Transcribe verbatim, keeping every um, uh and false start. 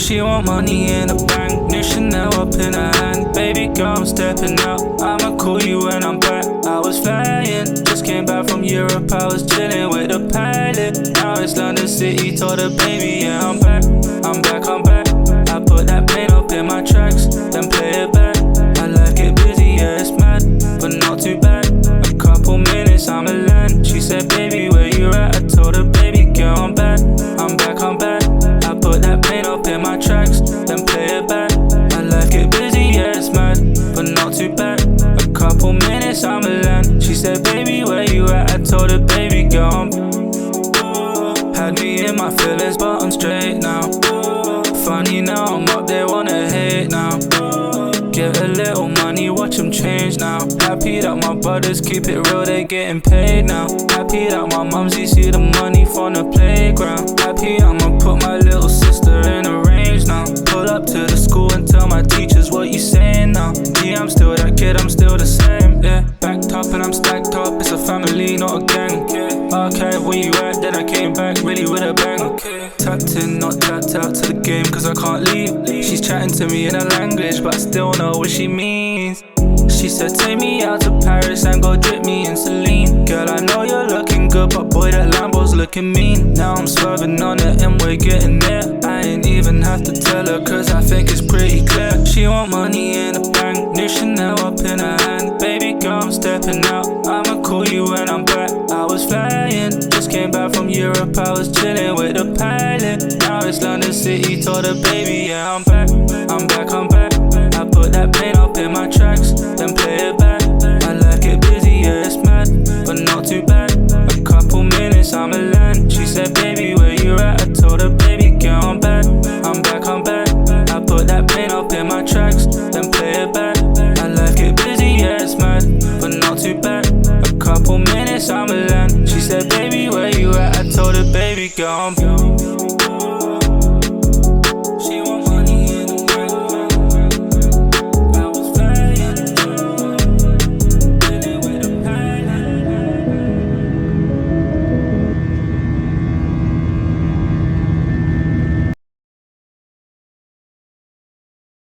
She want money in the bank, new Chanel up in her hand. Baby girl, I'm stepping out, I'ma call you when I'm back. I was flying, just came back from Europe, I was chilling with the pilot. Now it's London City, told her baby, yeah, I'm back. I'm back, I'm back. I put that pain up in my tracks, then play it back. I like it busy, yeah, it's mad, but not too bad. A couple minutes, I'ma land. She said, baby, where you at? I told her, baby girl, I'm back. I'm back, I'm back. I put that pain up in my tracks, then play it back. I like it busy, yeah, it's mad, but not too bad. A couple minutes, I'ma land. She said, baby, where you at? I told her, baby girl, I'm had me in my feelings, but I'm straight now. Funny now, I'm up there, wanna hate now. Get a little money, watch them change now. Happy that my brothers keep it real, they getting paid now. Happy that my mumsy see the money from the playground. Happy I'ma put my little sister in a range now. Pull up to the school and tell my teachers what you saying now. Yeah, I'm still that kid, I'm still the same, yeah. Backed up and I'm stacked up, it's a family, not a gang. Okay, where you at? Then I came back, really with a bang. Okay. Tapped in, not tapped out to the game, cause I can't leave. She's chatting to me in a language, but I still know what she means. She said, take me out to Paris and go drip me in Celine. Girl, I know you're looking good, but boy, that Lambo's looking mean. Now I'm swerving on it and we're getting there. I ain't even have to tell her, cause I think it's pretty clear. She want money in the bank, new Chanel up in her hand. Baby girl, I'm stepping out, I'ma call you when I'm back. I was flying, just came back from Europe, I was chilling with the pilot. Now it's London City, told her baby, yeah, I'm back. I'm back, I'm back. I put that pain up in my tracks, then play it back. I like it busy, yeah, it's mad, but not too bad. A couple minutes, I'ma land. She said, baby, where you at? I told her, baby, girl, I'm back. I'm back, I'm back. I put that pain up in my tracks, then play it back. I like it busy, yeah, it's mad, but not too bad. A couple minutes, I'ma land. She said, baby, where you at? I told her, baby, girl, I'm